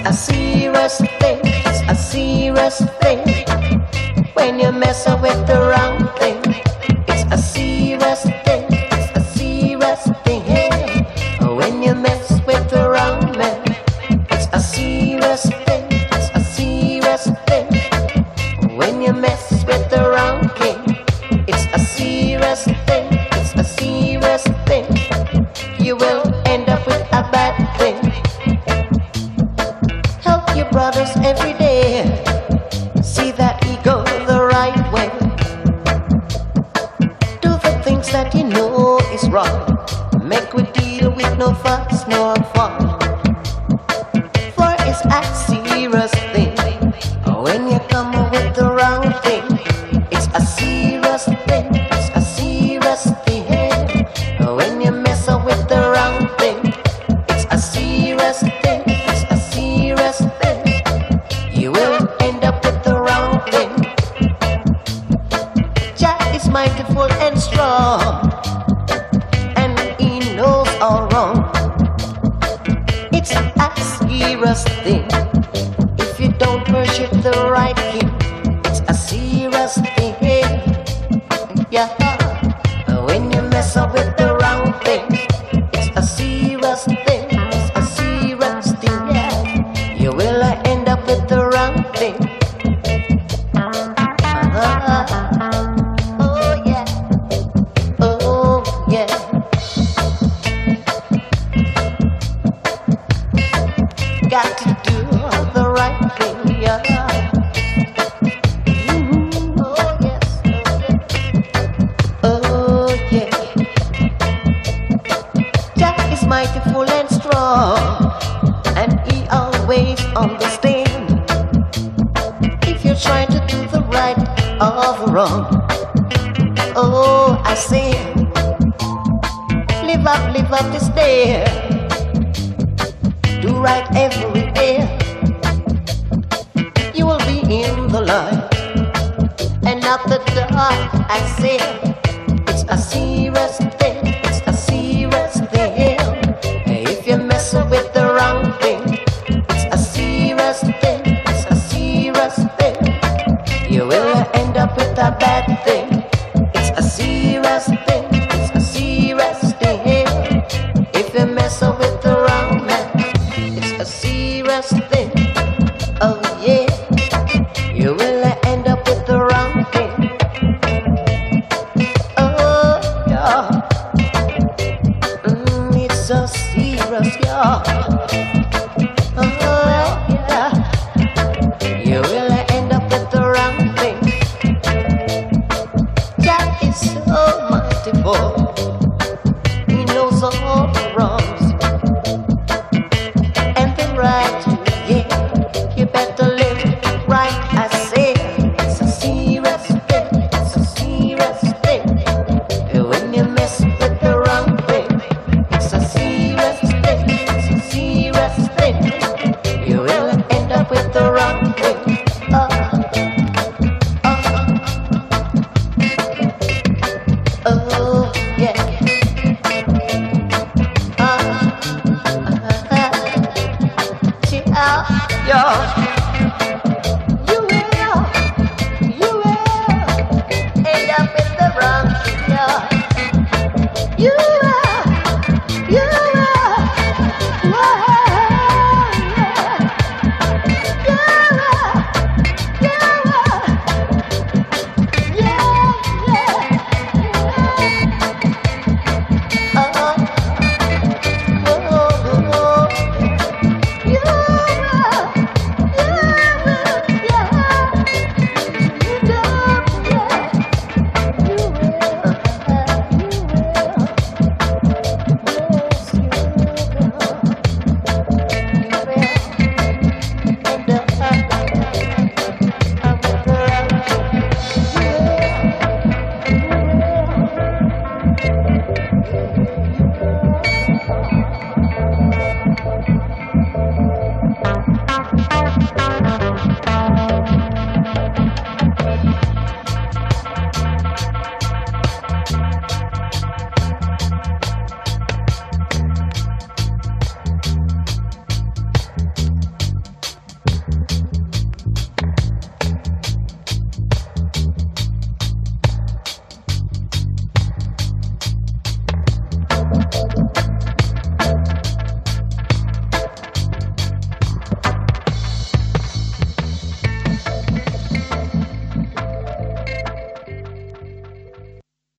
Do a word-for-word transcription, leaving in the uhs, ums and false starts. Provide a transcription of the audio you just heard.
a serious thing, it's a serious thing. When you mess up with the wrong thing, it's a serious thing, it's a serious thing. When you mess with the wrong man, it's a serious thing, it's a serious thing. When you mess with the wrong king, it's a serious thing, it's a serious thing. You will end up with a bad thing. Help your brothers every day, see that he go the right way. Do the things that you know is wrong. Make we deal with no fuss, no fun. For it's a serious thing. When you come up with the wrong thing, it's a serious thing, it's a serious thing. When you mess up with the wrong thing, it's a serious thing, it's a serious thing. You will end up with the wrong thing. Jah is mightiful and strong, and he knows all wrong. It's a serious thing. If you don't worship the right king, it's a serious thing. Yeah. When you mess up with the wrong thing, it's a serious thing, it's a serious thing. Yeah. You will end up with the wrong thing. Uh-huh. Oh yeah, oh yeah. Got to do the right thing, yeah. Mm-hmm. Oh yes, oh yeah. Jah is mightiful and strong, and he always understands. If you're trying to do the right or the wrong, oh I say, live up, live up this day. Do right every day. You will be in the light and not the dark. I say, it's a serious thing, it's a serious thing. If you mess up with the wrong thing, it's a serious thing, it's a serious thing. You will end up with a bad thing. It's a serious thing, it's a serious thing. If you mess up with the wrong man, it's a serious thing. Oh yeah, you will end up with the wrong thing. Oh yeah, mm, it's so serious, yeah. Oh yeah, you will end up with the wrong thing. Jah is so mightiful, he knows all the wrongs and the right. Yeah, you better live right. I say, it's a serious thing, it's a serious thing. When you mess with the wrong thing, it's a serious thing, it's a serious thing. You will end up with the wrong thing. Oh, oh, oh yeah. Uh, uh, uh, uh, yeah.